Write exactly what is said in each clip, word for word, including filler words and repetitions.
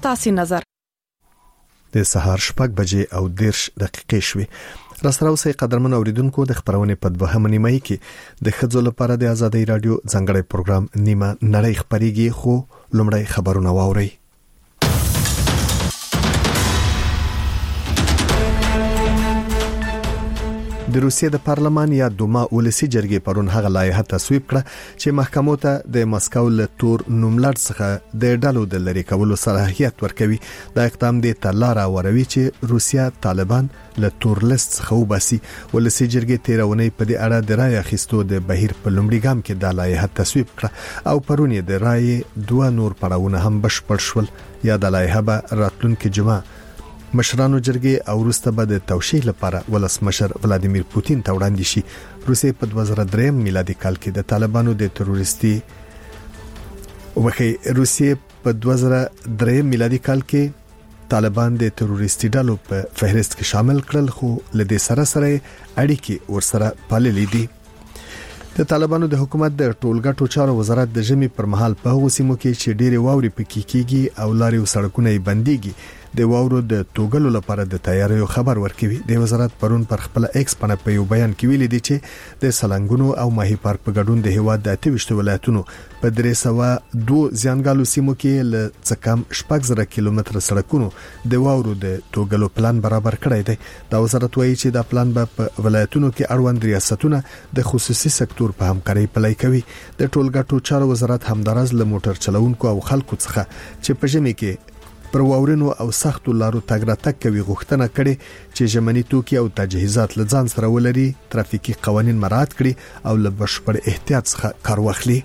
ستاسو نظر. د سهار شپږ بجې او دیرش دقیقې شوي. راستراو سي قدرمن اوریدونکو د خبرونه په دوهمه نیمه کې د خځو لپاره د ازادي رادیو ځنګړی پروګرام نیمه نړۍ خبريږي، خو لومړی خبرونه واوري. د روسیې د پارلمان یا دوما ولسی جرګې پرون هغه لایحه تصویب کړه چې محکمو ته د مسکو له تور نوملړ څخه د ډالو د لری کولو صلاحیت ورکوي. دا اقدام د تلاره وروي چې روسیا طالبان له تور لیست څخه وباسي. ولسی جرګې تیرونی په دې اړه د رای اخیستو د بهیر په لومړي ګام کې د لایحه تصویب کړه او پرون یې د رای دوه نور پړاوونه هم بشپړ شول. یا د لایحه به راتلونکي جمعه مشرانو جرګې او وروسته به د توشیح لپاره ولسمشر ولادیمیر پوتین ته وړاندې شي. روسیې په دوه زره درې میلادي کال کې د طالبانو د تروریستي وخی روسیې په دوه زره درې میلادي کال کې طالبان د تروریستي ډلو په فهرست کې شامل کړل، خو لدې سره سره اړیکې ورسره پاللې دي. د طالبانو د حکومت د ټولګټو چارو وزارت د جمی پر مهال په هغو سیمو کې چې ډېری واوري پکې کیږي او لارې او سړکونه یې بنديږي د واورو د توګلو لپاره د تیاریو خبر ورکوي. د وزارت پرون پر خپل ایکس باندې په یو بیان کې ویلي دي چې د سلنګونو او ماهی پارک په ګډون د هیواد د اته ویشت ولایتونو په درې سوه دوه ځانګالو سیمو کې ل څکم شپږ زره کیلومتره سړکونو د واورو د توګلو پلان برابر کړی دی. دا وزارت وایي چې دا پلان به په ولایتونو کې اړوند ریاستونه د خصوصي سکتور په همکارۍ پلي کوي. د ټولګټو چارو وزارت همدارز له موټر چلوونکو او خلکو څخه چې په ژمي کې پر واورینو او سختو لارو تګ راتګ کوي غوښتنه کړي چې ژمنی توکي او تجهیزات لځان سره ولري، ترافیکي قوانين مراعات کړي او له بشپړ احتیاط څخه کار واخلي.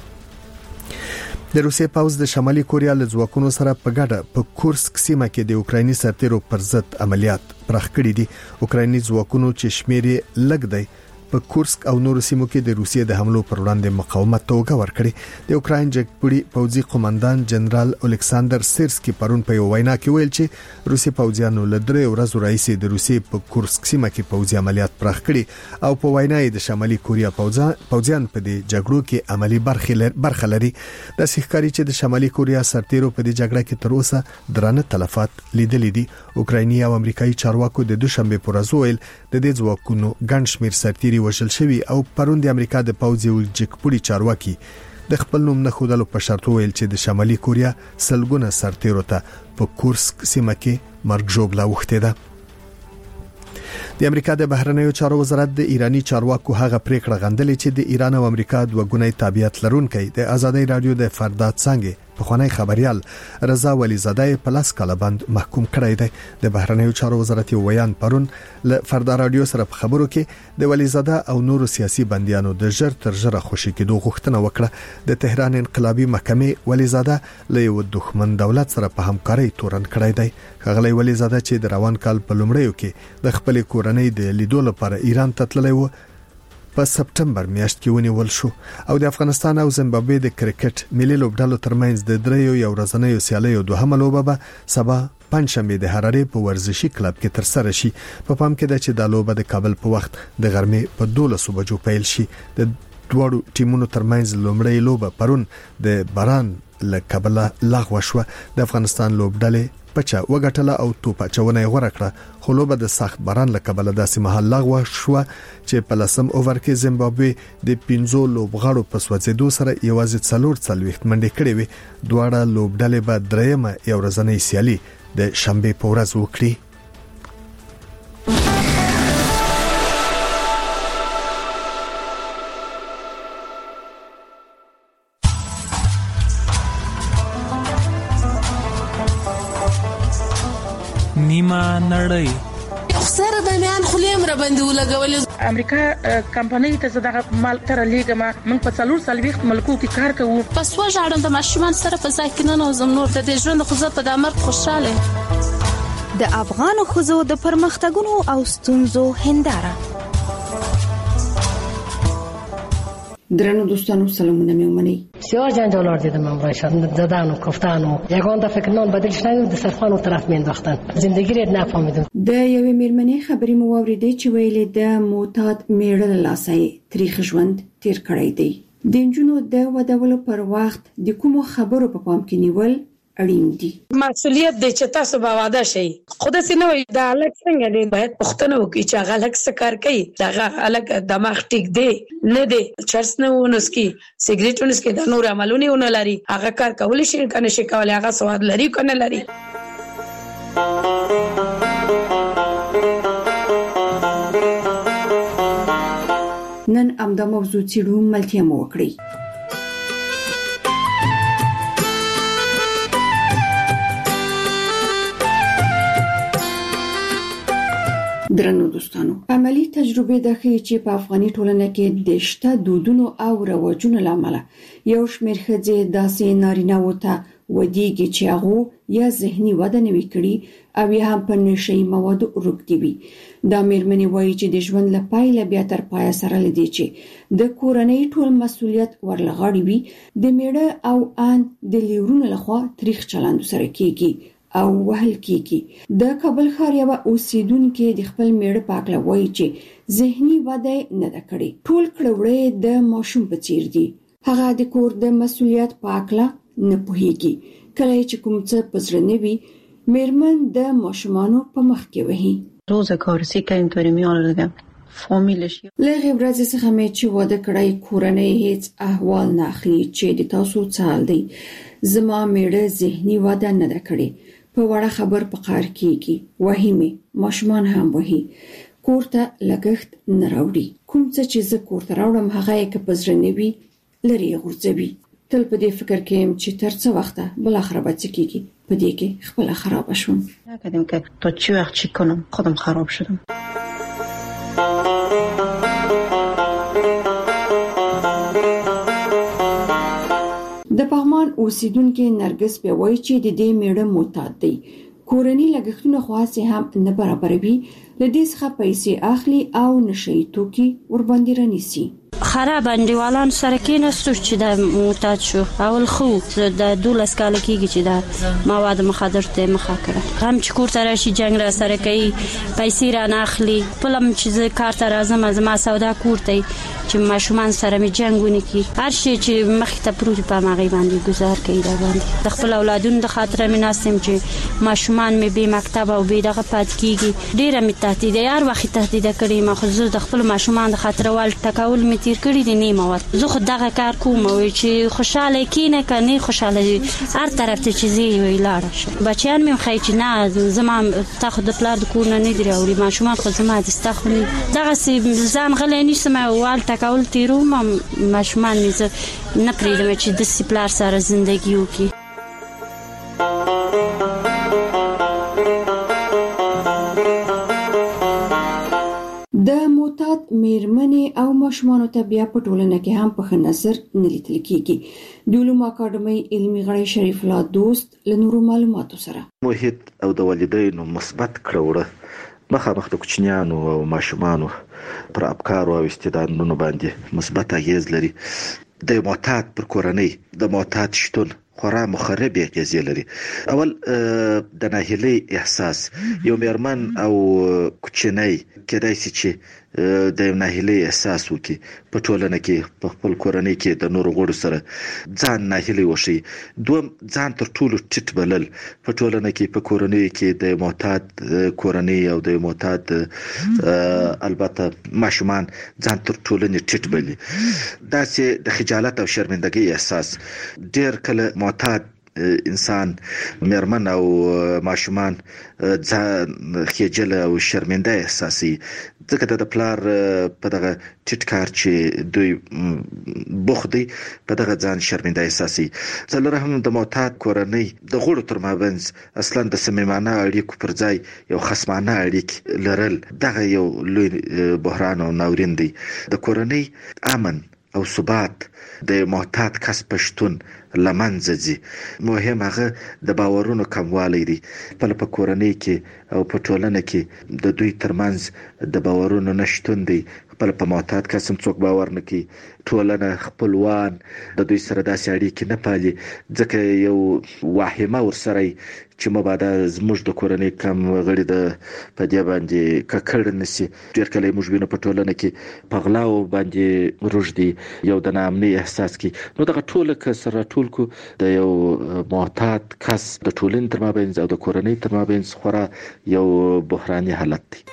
د روسیې پوځ د شمالي کوریا له ځواکونو سره په ګډه په کورسک سیمه کې د اوکرایني سرتیرو پر ضد عملیات پرخ کړي دي. اوکرایني ځواکونو چې شمیر لږ دی په کورسک او نور سیمو کې د روسیې د حملو پر وړاندې مقاومت توګه ورکړي. د اوکراین جګپړي پوځي قومندان جنرال الکساندر سیرسکي پرون په یو وینا کې ویل چې روسي پوځیانو له درې ورځې راهیسې د روسیې په کورسک سیمه کې پوځي عملیات پرخ کړي او په وینا یې د شمالي کوریا پوځیان په دې جګړو کې عملی برخه لري. د سیخکاری چې د شمالي کوریا سرتیرو په دې جګړه کې تر اوسه درانه تلفات لیدل دي. اوکرایني او امریکایي چارواکو د دوشنبه پر ورځ ویل د دې ځواکونو ګڼ شمیر سرتیري وشل شوی او پرون د امریکا د پوځي او جګپړي چارواکي د خپل نوم نه خودلو په شرط ویل چې د شمالي کوریا سلګونه سرتیرو ته په کورسک سیمه کې مرګ ژوبله وخته ده. د امریکا د بهرنیو چارو وزارت د ایرانی چارواکو هغه پریکړه غندلې چې د ایران او امریکا دوه ګونی تابعیت لرونکي د ازادي رادیو د فرداد څنګه په خوانی خبريال رضا ولی زاده په لاس کاله بند محکوم کړی دی. د بهرنیو چارو وزارت یو ویان پرون ل فردا رادیو سره په خبرو کې د ولی زاده او نورو سیاسي بنديانو د ژر تر ژره خوشي کېدو غوښتنه وکړه. د تهران انقلابي محکمې ولی زاده له یو دښمن دولت سره په همکارۍ تورن کړی دی. غلی ولی زاده چې د روان کال په لومړیو کې د خپل کورنۍ د لیدو لپاره ایران ته تللی و په سپټمبر میاشت کې ونیول شو او د افغانستان او زیمبابوې د کرکټ ملي لوبډلو ترمنځ د دریو یو ورځنیو سیالیو دوهمه لوبه به سبا پنځشنبه د حرارې په ورزشي کلب کې تر سره شي. په پام کې ده چې د لوبه د کابل په وخت د غرمې په دولسو بجو پیل شي. د دوړو ټیمونو ترمنځ لومړی لوبه پرون د باران له کابل لغوه شو. د افغانستان لوبډلې پچا وګټله او توپ چونه غوړه کړه، خو لوبه د سخت باران له کبله داسې محل لغوه شو چې په لسم اوور کې زیمبابوې د پنځو لوبغاړو په سوځېدو سره یوازې څلور څلوېښت منډې کړې وي. دواړه لوبډلې به درېیمه یو ورځنۍ سیالي د شنبه په ورځ وکړي. نیمه نړۍ سره د میان خلیم را باندې ولګول. امریکا کمپنۍ ته زړه مال تر لیګما من په څلور سالويخت ملکو کې کار کوو. پس وژاړم د ماشومان سره په ځای کې نه نوزم نور د دې ژوند خو زه په د امر خوشاله. د افغان خوځو د پرمختګونو او ستونزو هنداره. درنو دوستانو سلامونه میومنی. بسیار جنجالار دیدم امرایشان دادن و گفتن و یگان دفعه که نان بدلش نگید د سرخان و طرف مینداختن. زندگی رید نفهمیدم. د یوې میرمنې خبرې مو واورېدې چې ویلې د معتاد میړه له لاسه تاریخ ژوند تیر کړی دی. د نجونو د ودولو پر وخت د کومو خبرو په پام کې نیول اړین دي. مسؤلیت د چې تاسو به واده شي خود سينه وي د الګ څنګه دی باید پښتنه وکړي چې هغه الګ څه کار کوي دا الګ دماغ ټیک دی نه دی چرس نه ونسکي سیګریټ ونسکي د نور عملونه ونه لري هغه کار کولی شي کنه شي کولای هغه سواد لري کنه لري. نن امدا موضوع چیرو ملتیا مو وکړي. درنو دوستانو عملی تجربه د ښه چې په افغاني ټولنه کې د شته دودونو او رواجونو لامل یو شمېر ښځې داسې نارینه وته ودیږي چې هغه یا ذهني وده نه وکړي او یا هم په نشي موادو ورکړي وي. دا مېرمنې وایي چې د ژوند له پایله بیا تر پایه سره لدی چې د کورنۍ ټول مسؤلیت ورلغړي وي د میړه او ان د لیورونو لخوا تاریخ چلند سره کیږي او وهل کیږي. د کابل ښار یو اوسیدونکو د خپل میړه پاکله وایي چې ذهني وده نه ده کړې ټول کړوړې د ماشوم په څیر دي. هغه د کور د مسؤلیت پاکله نه پوهیږي کله چې کوم څه پزړه نه وي میرمن د ماشومانو په مخ کې وهي. روزگارسی که اینطوری میاره دیگه فامیلش لغه ورځ څخه مې چې واده کړای کورنۍ هیڅ احوال نه اخلي چې د تاسو څال دی زما میړه ذهني واده نه ده کړې په وړه خبر په قار کېږي وهمه ماشومان هم وهي کوړه لګښت نه راوړي کوم څه چې زه کوړه راوړم هغه یې که پزړه نه وي لري غورځوي. تل په دې فکر کې يم چې تر څه وخته بل اخر به څه کېږي په دې کې خپل خراب شوم. نکردم که تا چی وقت چی کنم خودم خراب شدم. د پغمان اوسیدونکو نرګس په وایي چې د دې میړه معتاد دی کورنۍ لګښتونه خاصه هم نه برابروي لدې څخه پیسې اخلي او نشي توکي ور باندې رانیسي. خراب انډیوالان سره کې نستو چې د معتاد شو اول خو د دولس کال کېږي چې د مواد مخدر ته مخه کړه هم چې کور سره شي جنگ را سره کوي پیسې را ناخلي پلم چې کار ته راځم زما سودا کوړتي چې ماشومان سره می جنگونه کی هر شي چې مخ ته پروت په ماغي باندې گزار کوي دا باندې د خپل اولادونو د خاطر می ناسم چې ماشومان می به مکتب او به دغه پات کیږي ډیره می تهدید یار وخت تهدید کړي ما خو د خپل ماشومان د خاطر وال ټکاول می تیر کړی دی نیمه وخت زه خو دغه کار کوم او چې خوشاله کینه کني خوشاله هر طرف ته چیزي ویلاړ شي بچیان مې خای چې نه زما تاخد د پلار د کور نه نه دی او ماشومان خو زما د استخوني دغه سي ځان غلې نشم وال ټکاول تیرو ما ماشومان مې نه پریدم چې د سی پلار سره ژوندۍ وکړي. د معتاد میرمنې او ماشومانو ته بیا په ټولنه کې هم په ښه نظر نه لیدل کېږي. د علومو اکاډمۍ علمي غړی شریف الله دوست له نورو معلوماتو سره محیط او د والدینو مثبت کړوړه مخامخ د کوچنیانو او ماشومانو پر افکار او استعدادونو باندې مثبت اغیز لري. د معتاد پر کورنۍ د معتاد شتون خورا مخرب اغیزې لري. اول د ناهیلۍ احساس یو میرمن او کوچنی کېدای شي چې د ناهیلۍ احساس وکړي په ټولنه کې په خپل کورنۍ کې د نورو غړو سره ځان ناهیلۍ وشي. دوم ځان تر ټولو ټیټ بلل په ټولنه کې په کورنۍ کې د معتاد کورنۍ او د معتاد البته ماشومان ځان تر ټولنې ټیټ بلي. دا چې د خجالت او شرمندګۍ احساس ډېر کله معتاد انسان میرمن او ماشومان ځان خجل او شرمنده احساسي ځکه د پلار په دغه ټیټ کار چې دوی بوخدي په دغه ځان شرمنده احساسي. څلور هم د معتاد کورنۍ د غړو تر مابینځ اصلا د صمیمانه اړیکو پر ځای یو خصمانه اړیک لرل دغه یو لوی بحران او ناورین دی. د کورنۍ امن او ثبات د معتاد کس پښتون لمنځه ځي. مهم هغه د باورونو کموالی دی. په په کورنۍ کې او په ټولنه کې د دوی ترمنځ د باورونو نشټون دی. خپل په معتاد قسم څوک باور نه کوي، ټولنه خپلوان د دوی سره داسې اړیکې نه پالي، ځکه یو واهمه ورسره چې مبادا زموږ د کورنۍ کم غړي د په دې باندې ککړ نسی. ډیر کله موږ وینو په ټولنه کې په غلاو باندې روږدي یو د ناامنۍ احساس کی. نو دغه ټوله کسره ټول کو د یو معتاد کس د ټولنې تر مابین او د کورنۍ تر مابین خورا یو بحراني حالت دی.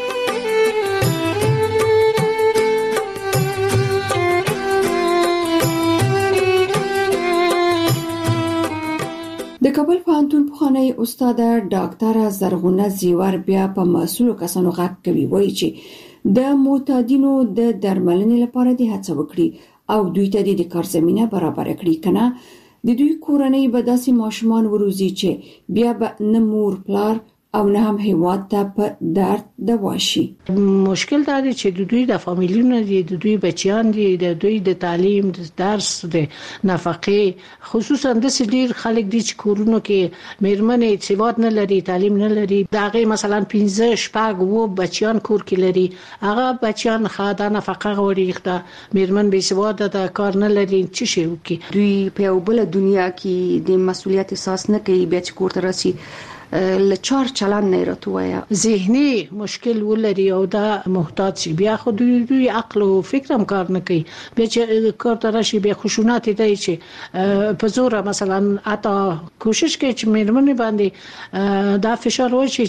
د کابل پوهنتون پخوانی استاد ډاکټر زرغونه زیور بیا په مسؤلو کسانو غږ کوي، وایي چې د معتادینو د درملنې لپاره د هڅه وکړي او دوی ته د کار زمينه برابر کړي، کنه د دوی کورنۍ به داسې ماشومان وروزي چې بیا به نه مور پلار او نه هم هیواد ته په درد دواشي. مشکل دا دی چې د دوی د فامیلونو دي، د دوی بچیان دي، د دوی د تعلیم، د درس، د نفقې، خصوصا د سړي خلک دي چې کورونو کې میرمنې سواد نه لري، تعلیم نه لري، داغه مثلا پنځه شپږ وو بچیان کور کې لري، هغه بچیان خاطا نفقه غوړي، د میرمن به سواد د کار نه لري، چې شي وکي. دوی په یو بل دنیا کې د مسولیت احساس نه کوي، بیا چې کور ته راسي لچار چلان نه راتویا، ذهني مشکل ولري او دا محتاج شي، بیا خو دوی دوی عقل او فکر هم کار نه کوي، بیا چې کار ته راشي بیا خشونت دی چې په زور مثلا اته کوشش کوي چې میرمنې باندې دا فشار وشي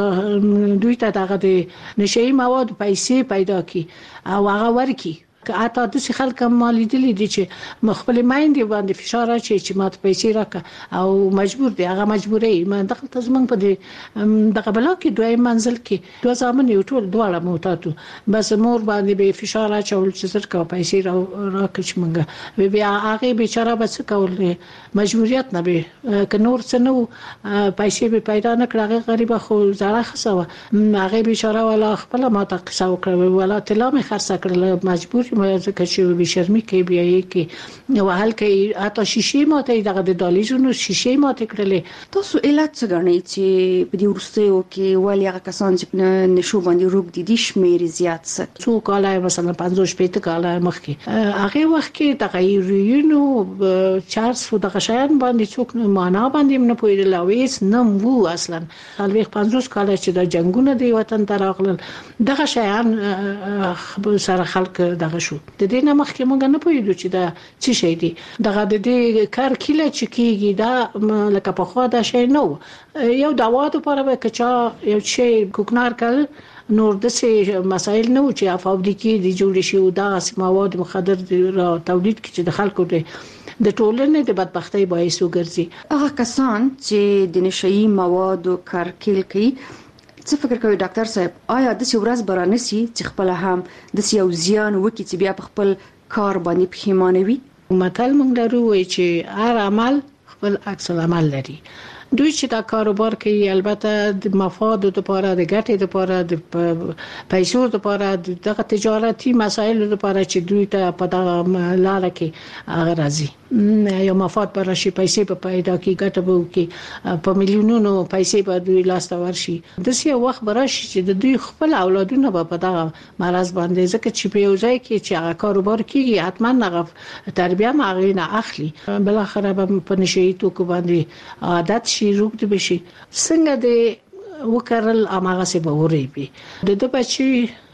چې دوی ته دغه د نشئی مواد پیسې پیدا کی او هغه ورکی. که اته د څه خلک مالی دي دي چې مخبل مایندې باندې فشار اچي چې ماته پیسې راکړه او مجبور دي، هغه مجبورې ما دغه تزمن په دې دغه بلا کې دوی منزل کې دوه ځامن یو ټول دواړه موتاتو، بس مور باندې به فشار اچول چې زر کا پیسې را راکښ منګه بیا هغه بیچاره بس کول مجبوریت نه به ک نور څه نو پیسې به پیدا نه کړه، غریب خو زړه خسوه، هغه بیچاره ولا خپل ماته قصه وکړه ولا تلامه خرڅ کړل، مجبور ځکه چې به شرمې کوي بیا یې کې نو حل کوي اته شیشې ماته دغه د دالیزونو شیشې ماته کړلې. تاسو علت څه غنئ چې په دې ورستیو کې ولې هغه کسان چې نشو باندې روغ دي د شمیر زیات څه څو کاله مثلا پنځوس شپږ کاله مخکې هغه وخت کې تغیرونو چارج خو دغه شیان باندې څوک معنا باندې نه پوهیدل او هیڅ نه وو اصلا. الوی پنځوس کاله چې د جنگونو دی وطن ته راغلل دغه شیان سره خلک دغه شو، د دې نه مخکې موږ نه پوهیدو چې دا څه شي دی، دغه د دې کار کله چې کیږي دا لکه په خوا دا شی نو یو دوا د لپاره به کچا یو شی کوکنار کړ نور د څه مسائل نه و چې فابریکې د جوړ شي او دا مواد مخدر را تولید کړي چې د خلکو د ټولنې د بدبختۍ باعث وګرځي. هغه کسان چې د نشئی موادو کارکل کوي څه فکر کوي ډاکټر صاحب، آیا د څه ورځ برانسي چې خپل هم د څه یو زیان وکړي چې بیا په خپل کار باندې پښیمانه وي؟ متل موږ درو وایي چې هر عمل خپل عکس العمل لري. دوی چې دا کاروبار کوي البته د مفاد لپاره، د ګټې لپاره، د پیسو لپاره، دغه تجارتي مسایل لپاره چې دوی ته په دغه لار کې هغه راځي یو مفاد پر شي پیسې په پیدا کې ګټه به کې په میلیونونو پیسې به دوی لاس ته ورشي. د سی وخت براشي چې د دوی خپل اولادونه په دغه مرز باندې ځکه چې په یو ځای کې چې هغه کاروبار کوي حتما هغه تربیه ماغې نه اخلي، بل اخر به په نشئی توکو باندې عادت شي روغ دي بشي، څنګه د وکړل اماغه سي به وريبي د د بچي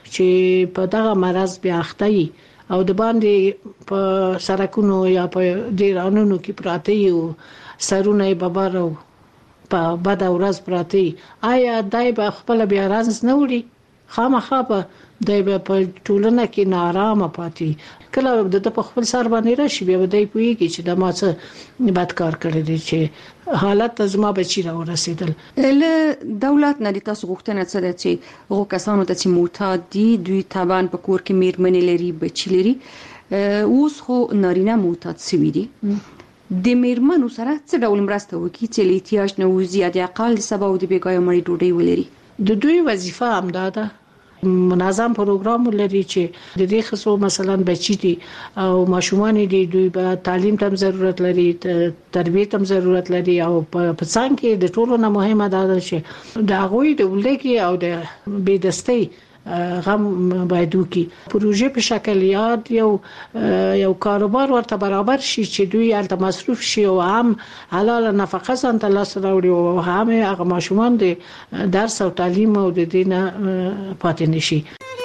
چې په دغه مرز بیا اخته او د باندې په سرکونو یا په ډیرانونو کې پراته یو سرونه ببارو په بد ورځ پراته، آیا دای په خپل بیا راز نه وړي؟ خامخا په دای په ټولنه کې نارامه پاتې، کله د په خپل سر باندې راشي بیا دای پويږي چې د ما څه بد کار کړی دی چې حالت زما بچی را ورسېدل. له دولت نه د تاسو غوښتنه څه ده چې هغه کسانو ته چې معتاد دي دوی طبعا په کور کې میرمنې لري بچی لري، اوس خو نارینه معتاد شوي دي، د میرمنو سره څه ډول مرسته وکړي چې له احتیاج نه وځي د اقل د سبا او د بیګای مړی ډوډۍ ولري؟ د دوی وظیفه هم ده منظم پروګرام لري چې د دې خصو مثلا بچی دي او ماشومان دي دوی به تعلیم ته ضرورت لري، تربیه ته ضرورت لري او په څنګه کې د ټولو نه مهمه ده چې د غوي د ولګي او د بيدستۍ غم باید وکړي پروژه په شکل یاد یو یو کاروبار ورته برابر شي چې دوی الته مصروف شي او هم حلال نفقه ځان ته لاس راوړي او هم هغه ماشومان د درس او تعلیم او د دینه پاتې نشي.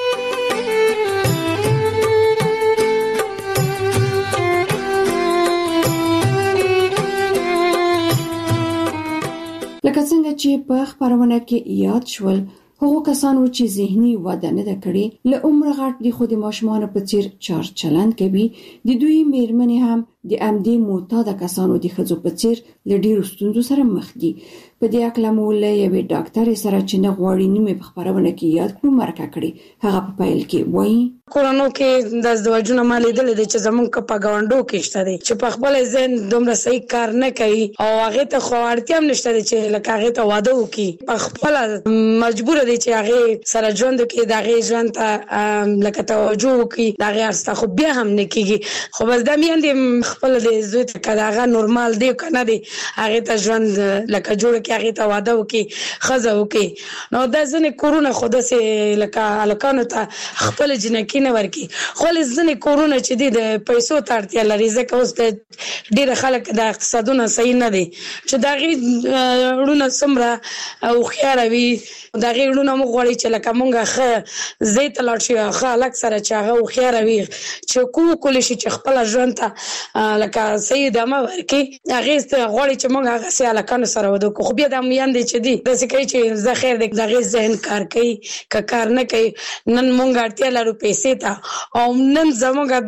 لکه څنګه چې په خبرونه کې یاد شول هغه کسانو چې ذهني وده نه ده کړې له عمر غټ دي خو د ماشومان په څیر چار چلند کوي د دوی میرمنې هم د امدي معتاد کسانو د خزو په څیر له ډیرو ستونزو سره مخ دي. په دې اړه مو له یوې ډاکټر سره چې نه غواړي نیمه په خبرونه کې یاد کړو مرکه کړي. هغه په پیل کې وایي کورونو کې د ازدواجونو مالیدل دي چې زمونږ په غونډو کې شته دي چې په خپل ځین دومره صحیح کار نه کوي او هغه ته خو اړتیا هم نشته چې لکه هغه ته واده وکړي په خپل مجبور دي چې هغه سره ژوند کې دغه ژوند ته لکه توجه وکړي دغه ارسته خو بیا هم نه کیږي خو بس د میاندې خپل د زوی ته کداغه نورمال دی کنه دی هغه ته ژوند لکه جوړ کې هغه ته واده وکړي خزه وکړي نو د ځنې کورونه خود سه لکه الکانو ته خپل جنکی نه ورکی خو ځنې کورونه چې دي د پیسو ته اړتیا لري ځکه اوس د ډیر خلک د اقتصادونه صحیح نه دي چې دغه ورونه سمره او خيار وي دغه ورونه مو غوړي چې لکه مونږه خه زیت لاړ شي خلک سره چې هغه خيار وي چې کو کول شي چې خپل ژوند ته لکه صحیح دمه ورکی هغه غوړي چې مونږه هغه سه الکانو سره ودو خو بیا د میاندې چې دي د څه کوي چې زه خیر دغه ذهن کار کوي ک کار نه کوي نن مونږ اړتیا لرو پیسې ته او نن زموږ د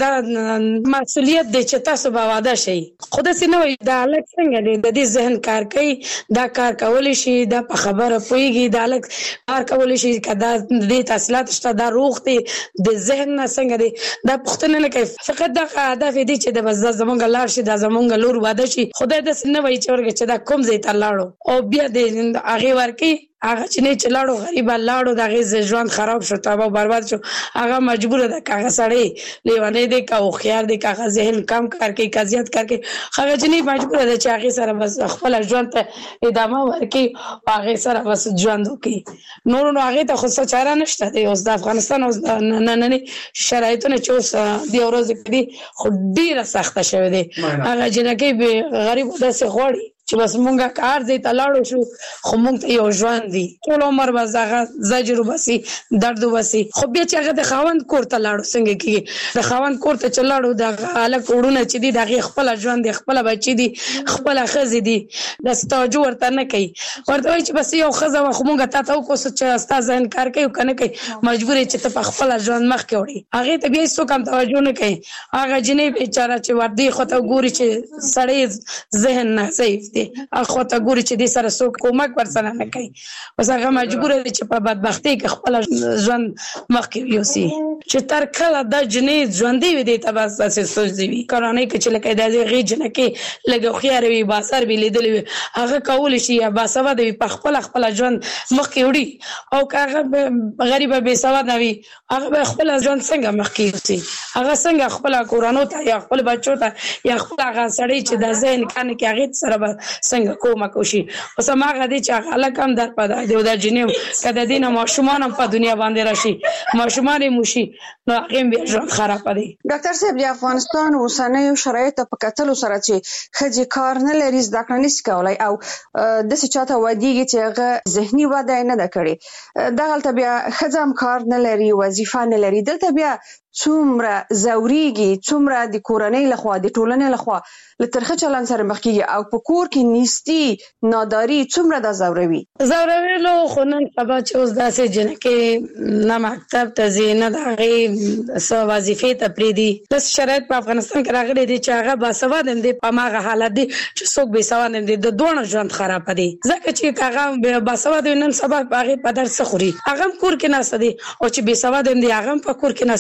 مسؤلیت د چې تاسو به واده شي خود سي نه وي د الک څنګه دی د دې ذهن کار کوي دا کار کول شي دا په خبره پويږي د الک کار کول شي کدا د تحصیلات شته دا روغ دی د ذهن نه څنګه دی دا پښتنه نه کوي فقط دا هدف دی چې د بس زموږ لار شي د زموږ لور واده شي خدای د نه وي چې ورګه چې دا کوم ځای ته لاړو او بیا د هغه ورکی هغه چې نه چلاړو غریب لاړو دغه ژوند خراب شو تابو برباد شو هغه مجبور ده کاغه سړی لیوانه دي کا او خيار دي کاغه ذهن کم کار کوي قضیت کار کوي هغه چې نه مجبور ده چې هغه سره بس خپل ژوند ته ادامه ورکړي هغه سره بس ژوند وکړي نور نو هغه ته خو څه چاره نشته دی اوس د افغانستان اوس نه نه شرایطونه چې اوس دی ورځ کې خو ډیره سخته شوه دي هغه جنکه به غریب داسې غوړي چې بس مونږه کار دې تلاړو شو خو مونږ ته یو ژوند دی ټول عمر به زغه زجر وبسي درد وبسي خو بیا چې هغه د خاوند کور ته لاړو څنګه کیږي د خاوند کور ته چلاړو د الک وړونه چې دی دغه خپل ژوند دی خپل بچی دی خپل خزې دی د ستاجو ورته نه کوي ورته وای چې بس یو خزه خو مونږه ته تاسو کو چې استاد ځین کار کوي کنه کوي مجبور چې ته په خپل ژوند مخ کې وړي هغه ته بیا هیڅ کم توجه نه کوي هغه جنې بیچاره چې ور دی خو ته ګوري چې سړی ذهن نه ضعیف اخو ته ګوري چې د سره سو کومک ورسره نه کوي اوس هغه مجبور دي چې په بدبختی کې خپل ژوند مخکې یوسي چې تر کله د جنې ژوندې وي د تباس اساس سوځي کارونه کې چې لکه د غیج نه کې لګو خيار وي باسر وی لیدل هغه کول شي یا باسواد وي په خپل خپل ژوند مخکې وړي او هغه غریب به سواد وي هغه خپل ژوند څنګه مخکې یوسي هغه څنګه خپل کورانو ته یا خپل بچو ته یا خپل هغه سړی چې د ذهن کانه کې هغه سره څنګه کومه کوشي اوس ما غدي چې هغه کم در پد دی د جنیو کده دینه ماشومان په دنیا باندې راشي ماشومان موشي نو هغه بیا ژوند خراب دي. ډاکټر صاحب د افغانستان اوسنۍ شرایط په کتلو سره چې خځې کار نه لري زده کړه نشي کولای او د څه چاته ودیږي چې هغه ذهني وده نه ده کړې دغه بیا خځم کار نه لري وظیفه نه لري دلته بیا څومره زوريږي څومره د کورنۍ لخوا د ټولنې لخوا لترخه چلن سره مخ کیږي او په کور کې نیستی ناداری څومره د زوروي زوروي له خنن سبا چې اوس داسې جنکه نه مکتب ته زینه دغه سو وظیفه ته پریدي د شرایط په افغانستان کې راغلي دي چې هغه با سواد هم دي په ماغه حالت دي چې څوک به سواد هم دي د دوه ژوند خراب دي ځکه چې هغه با سواد نن سبا هغه په درس خوري هغه کور کې نه سدي او چې به سواد هم دي هغه په کور کې نه سدي دوه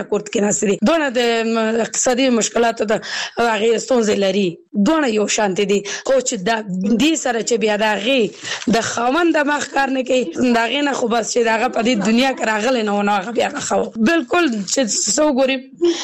دوه کورت کې ناسري دوه د اقتصادي مشکلاتو د هغه ستونزې لري دوه یو شانت دي خو چې د دې سره چې بیا د هغه د خوند د مخ کار نه کوي دا غینه خو بس چې دغه په دې دنیا کې راغلی نه ونه بیا خو بالکل چې سو ګوري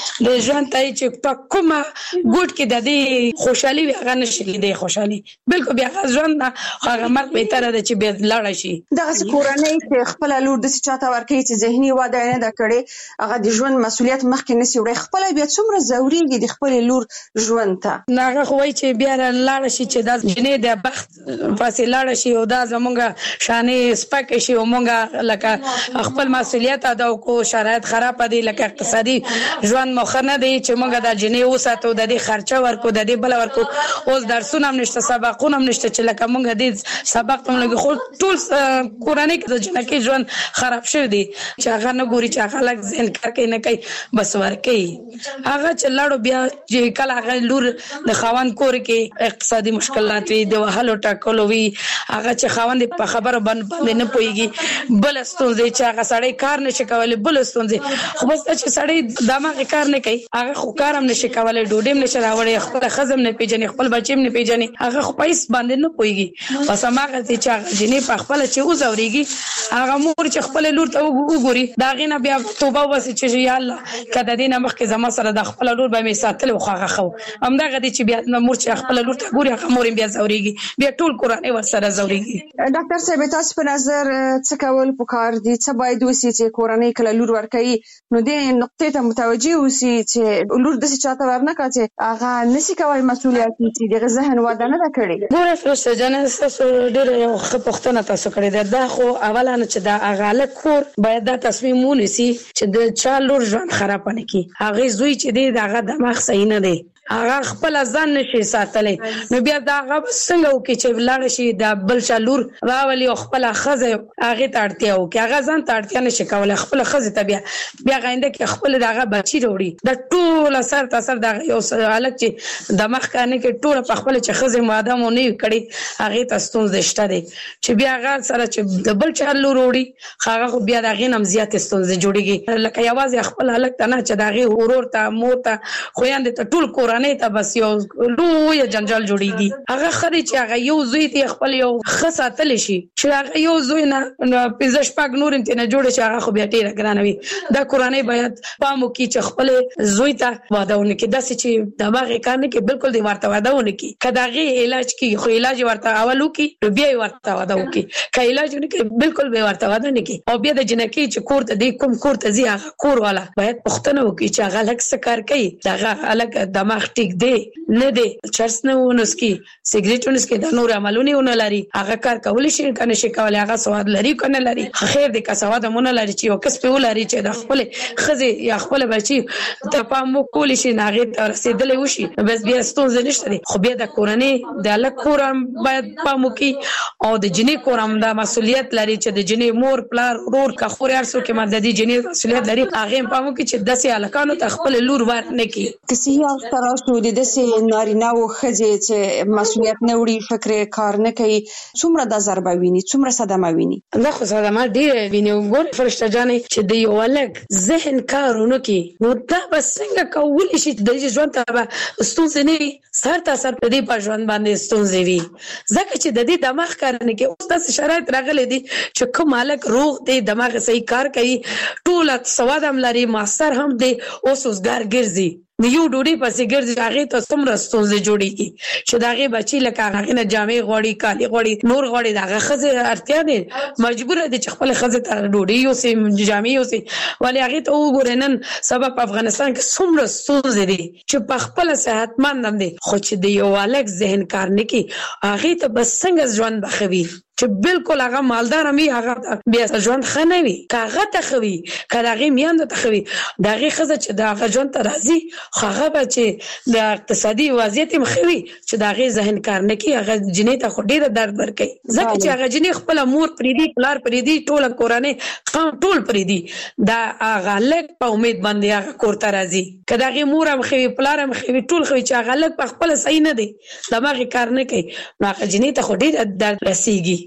د ژوند ته چې په کومه ګډ کې د دې خوشحالي هغه نشي لیدي خوشحالي بالکل بیا ژوند هغه مرګ به تر د چې بیا لاړ شي دغه کورنۍ چې خپل لور د چاته ورکړي چې ذهني واده نه د کړي هغه د ژوند مسولیت مخکې نسی وړي خپل بیا څومره ضروري د خپل لور ژوند ته هغه خو وایي چې بیا لاړ شي چې د جنې د بخت فاصله لاړ شي او دا زمونږ شانې سپک شي او مونږه لکه خپل مسولیت ادا وکړو شرایط خراب دي لکه اقتصادي ژوند مخه نه دی چې مونږه د جنې وساتو د دې خرچه ورکو د دې بل ورکو اوس درسونه هم نشته سبقونه هم نشته چې لکه مونږه دې سبق ته لګي خو ټول کورنۍ کې د جنکې ژوند خراب شوی دی چې هغه نه ګوري چې هغه لږ ځین کار کوي نه کوي بس ورکي هغه چې لاړو بیا چې کله هغه لور د خوان کور کې اقتصادي مشکلات وي د وهلو ټاکلو وي هغه چې خوان په خبره باندې نه پويږي بل ستونزې چې هغه سړی کار نشي کولای بل ستونزې خو بس چې سړی دماغ کار نه کوي هغه خو کار هم نشي کولای ډوډۍ هم نشي راوړي خپل خزم نه پیژني خپل بچیم نه پیژني هغه خو پیس باندې نه پويږي بس هغه چې هغه جنې په خپل چې وزوريږي هغه مور چې خپل لور ته وګوري دا غینه بیا توبه واسي چې یا الله کده دینه مخکې زما سره د خپل لور به می ساتل خو هغه خو همدغه دي چې بیا مور چې خپل لور ته ګوري هغه مور بیا زوريږي بیا ټول کورنۍ ور سره زوريږي ډاکټر صاحب تاسو په نظر څه کول پکار دي څه باید وسی چې کورنۍ کله لور ورکړي نو دې نقطې ته متوجي وسی چې لور د څه چاته ورنکړي چې هغه نسی کوي مسولیت چې دغه ذهن واده نه کړي ګوره فرسته جنې تاسو ډېر یو خپختنه تاسو کړی ده دا خو اوله نه چې دا هغه کور باید دا تصمیم ونیسي چې د چا لور ژوند خراب نه کړي هغه زوی چې دی دغه دماغ صحیح نه دی هغه خپل ځان نشي ساتلی نو بیا دا هغه څنګه وکي چې لاړ شي د بل شالور راولي خپل خزه هغه تړتیا وکي هغه ځان تړتیا نشي کولای خپل خزه ته بیا بیا غینده کې خپل دغه بچی وروړي د ټول سر تاسر د یو الګ چې دماغ کانه کې ټول په خپل چې خزه ماده مونږ نه کړي هغه تاسو زشته دي چې بیا هغه سره چې د بل چالور وروړي هغه خو بیا دغه نم زیات ستونزې جوړيږي لکه یوازې خپل الګ ته نه چې دغه ورور ته مور ته خويند ته ټول کور نه ته بس یو لوی جنجال جوړیږي هغه خري چې هغه یو زوی ته خپل یو خصاتل شي چې هغه یو زوی نه پزش پاک نور انت نه جوړ شي هغه خو بیا ډیره ګرانوي دا قرآنی باید پامو کی چې خپل زوی ته وادهونه کې داسې چې دماغ کار نه کې بالکل دی ورته وادهونه کې کداغه علاج کې خو علاج ورته اولو کې بیا ورته وادهو کې کله علاج نه کې بالکل به ورته واده نه کې او بیا د جنکی چې کور ته دی کوم کور ته زی هغه کور والا باید پښتنه وکي چې هغه لک سکار کوي دغه الګ دماغ ټیک دی نه دی چرس نه ونسکی سیګریټ ونسکی د نور عملونه ونه لري هغه کار کول شي کنه شي کول هغه سواد لري کنه لري خیر دې کا سواد مونږ لري چې یو کس په ولري چې د خپل خزي یا خپل بچي ته پام کول شي ناغه تر رسیدلې وشي بس بیا ستونزه نشته دي خو بیا د کورنۍ د الګ کورم باید پام کی او د جنې کورم د مسولیت لري چې د جنې مور پلار رور کا خوري ارسو کې مددي جنې مسولیت لري هغه پام کی چې داسې الکانو ته خپل لور ور نه کی کسي یو تراشو د دسه نارینه او خځې چې مسولیت نه وړي فکر کار نه کوي څومره د ضربه ویني څومره صدمه ویني دا خو صدمه ډیره ویني وګور فرشته جانې چې د یو الګ ذهن کارونه کوي نو دا بس څنګه کول شي د ژوند ته ستونزې نه سر تاسو په دې په ژوند باندې ستونزې وي ځکه چې د دې دماغ کار نه کوي اوس تاسو شرایط راغلي دي چې کوم الګ روغ دی دماغ صحیح کار کوي ټول سواد هم لري ماستر هم دی اوس اوسګار ګرځي نیو ډوډۍ پسې ګرځي هغه ته څومره ستونزې جوړیږي چې داغه بچی لکه هغه نه جامې غوړي کالي غوړي نور غوړي داغه خزه اړتیا دي مجبور دي چې خپل خزه ته ډوډۍ یو سي جامې یو سي ولی هغه ته وګورنن سبب افغانستان کې څومره ستونزې دي چې په خپل صحتمند هم دي خو چې دی یو الګ ذهن کار نه کوي هغه ته بس څنګه ژوند بخوي چې بالکل هغه مالدار مې هغه بیا ژوند خنوي کاغه ته خوي کاغه میاند ته خوي دغه خزه چې دغه ژوند ته راځي هغه به چې د اقتصادي وضعیت مخوي چې دغه ذهن کار نه کوي هغه جنې ته خو ډیره درد ورکوي ځکه چې هغه جنې خپل مور پریدي پلار پریدي ټول کورانه قوم ټول پریدي دا هغه لک په امید باندې هغه کور ته راځي کداغه مور هم خوي پلار هم خوي ټول خوي چې هغه لک په خپل صحیح نه دي دماغ کار نه کوي هغه جنې ته خو ډیره درد رسیږي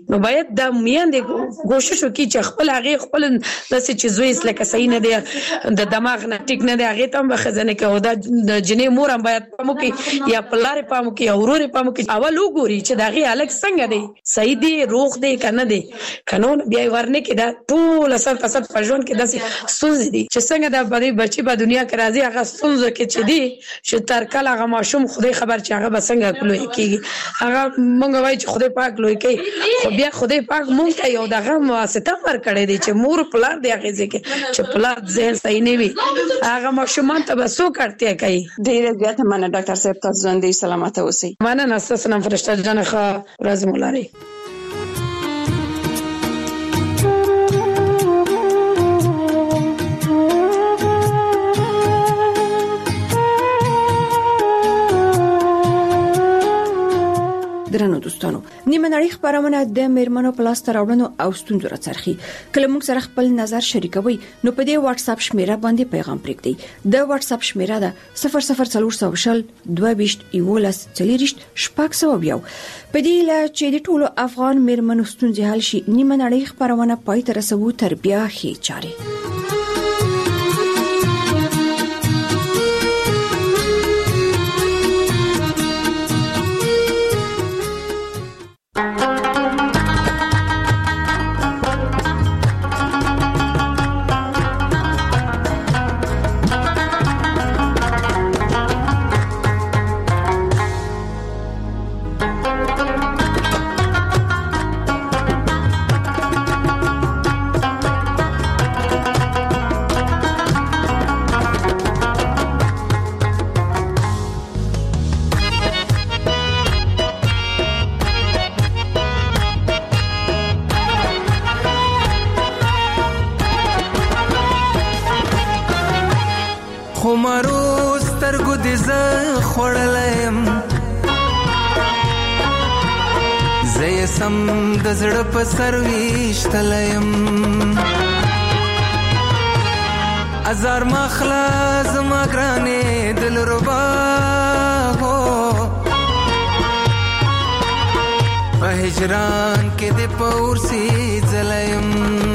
نو باید د میندې کوشش وکړي چې خپل هغه خپل داسې چې زوی لکه صحیح نه دی د دماغ نه ټیک نه دی هغه ته هم خزانه کې او د جنې مور هم باید پامو کې یا پلار پامو کې او ورور پامو کې اول وګوري چې دغه الګ څنګه دی صحیح دی روغ دی کنه دی قانون بیا ورنه کې دا ټول اثر فساد په ژوند کې داسې سوز دي چې څنګه د بری بچي په دنیا کې راځي هغه سوز کې چې دی چې تر کله هغه ماشوم خدای خبر چې هغه بسنګ کولای کیږي هغه مونږ وایي چې خدای پاک لوی کوي خو بیا خدای پاک مونږ ته یو دغه واسطه ورکړي دي چې مور پلار دی هغه ځکه چې پلار ذهن صحیح نه وي هغه ماشومان ته بسو کړتیا کوي. ډیره زیاته مننه ډاکټر صاحب، تاسو ژوندۍ سلامت اوسئ. مننه تاسو نن فرشته جان ښه ورځ مو لري. درنو دوستانو، نیمه نړۍ خبرونه د میرمنو په لاس راوړنو او ستونزو راڅرخي. کله موږ سره خپل نظر شریکوي نو په دې واتس اپ شمیره باندې پیغام پرېږدئ. د واتس اپ شمیره ده صفر صفر څلور سو شل دوه بیشت یولس څلریشت شپږ سو بیاو. په دې لا چې د ټولو افغان میرمنو ستونزې حل شي، نیمه نړۍ خبرونه پای ته رسوو تر بیا هي چاري. زړه په سرويشتلم ازار مخلا زما ګرانې دل ربا هو په هجران کې د پورسي زلم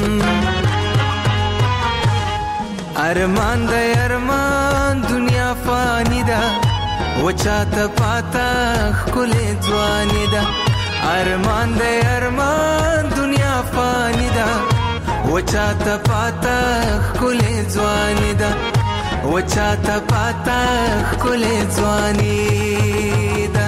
ارمان د ارمان دنیا فانی ده وچاته پاتا خله ځواني ده ارمان دے ارمان دنیا فانی دا وچاتا پاتا خکل ځوانی دا وچاتا پاتا خکل ځوانی دا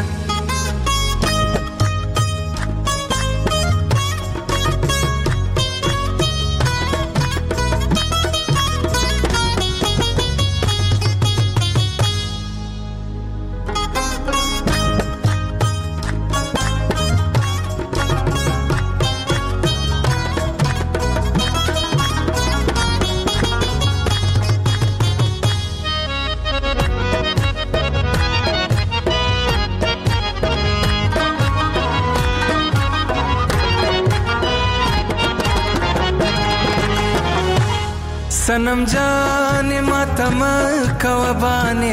सनम जाने मातम कवबाने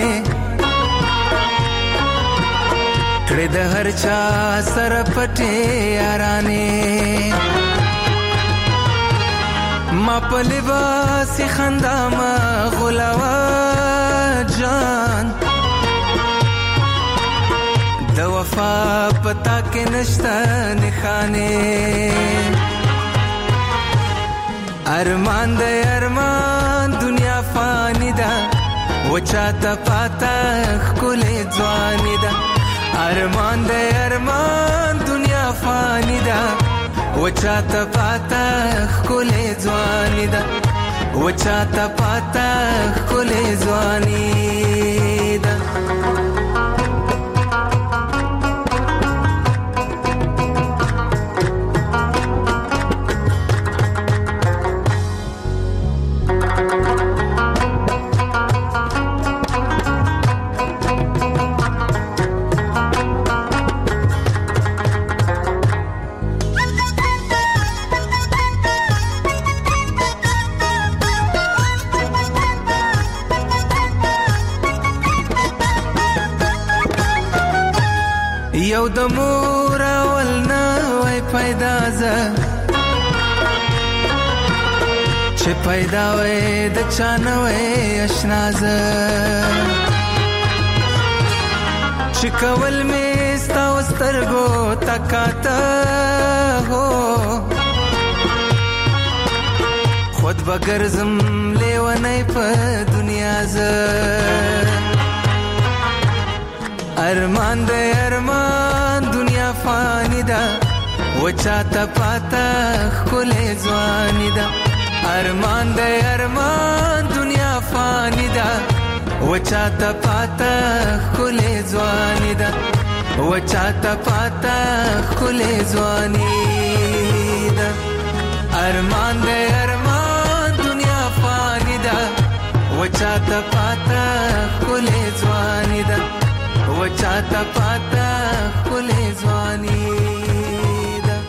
कड़े द हर चा सर पटे याराने मा पलिबा सी खंदा मा गुलावा जान द वफा पता के नश्ता निखाने ارمان د ارمان دنیا فانی ده وچاته پاتا خکل ځواني ده ارمان د ارمان دنیا فانی ده وچاته پاتا خکل ځواني ده وچاته پاتا خکل ځواني ده یو د مور ولنا وای پیدا ز چې پیدا وې د چانوې اشنازه چې کول مې ستا وسترګو تکاته هو خود بګرزم لیونی په دنیا زه ارمان د ارمان دنیا فانی ده وچاته پاته خلې ځواني ده ارمان د ارمان دنیا فانی ده وچاته پاته خلې ځواني ده وچاته پاته خلې ځواني ده ارمان د ارمان دنیا فانی ده وچاته پاته خلې ځواني ده وچاته پاته خلې ځواني